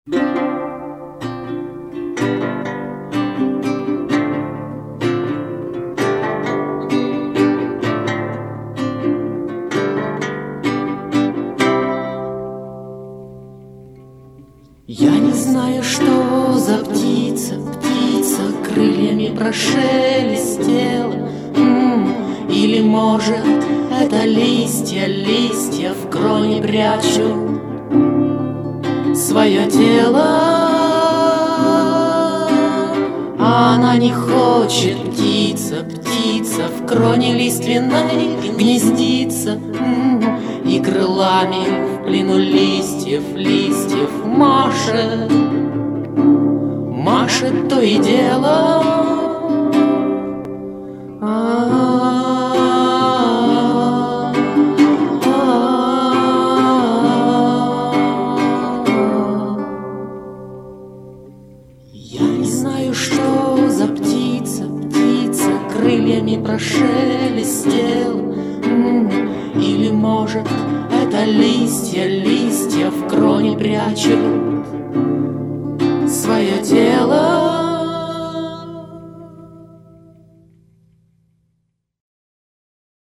Я не знаю, что за птица, птица крыльями прошелестела. Или, может, это листья, листья в кроне прячут свое тело. Она не хочет, птица, птица в кроне лиственной гнездится. И крылами в плену листьев, листьев машет, машет то и дело. Я не знаю, что за птица, птица крыльями прошелестела. Или, может, это листья, листья в кроне прячут свое тело.